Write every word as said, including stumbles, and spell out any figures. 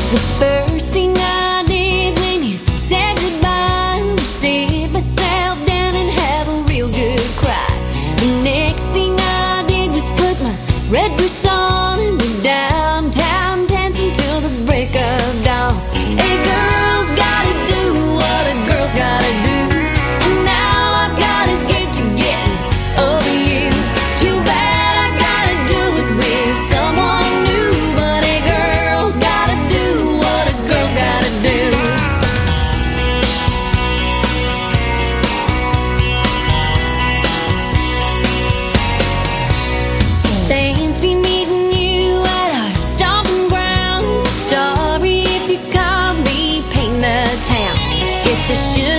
The first thing I did when you said goodbye was sit myself down and have a real good cry. The next thing I did was put my red dress on and went downtown dancing till the break of dawn. A girl's gotta do what a girl's gotta do, and now I've gotta get to getting over you. Too bad I gotta do it with someone new, but a girl's gotta do what a girl's gotta do. Fancy meeting you at our stomping ground. Sorry if you can't be painting the town. Guess I should